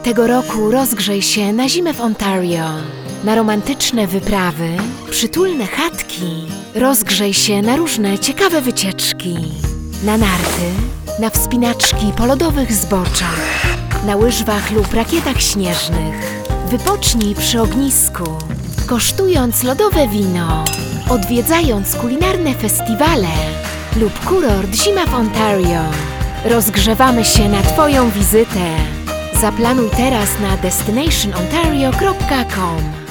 Tego roku rozgrzej się na zimę w Ontario. Na romantyczne wyprawy, przytulne chatki. Rozgrzej się na różne ciekawe wycieczki. Na narty, na wspinaczki po lodowych zboczach. Na łyżwach lub rakietach śnieżnych. Wypocznij przy ognisku, kosztując lodowe wino. Odwiedzając kulinarne festiwale lub kurort Zima w Ontario. Rozgrzewamy się na Twoją wizytę. Zaplanuj teraz na destinationontario.com.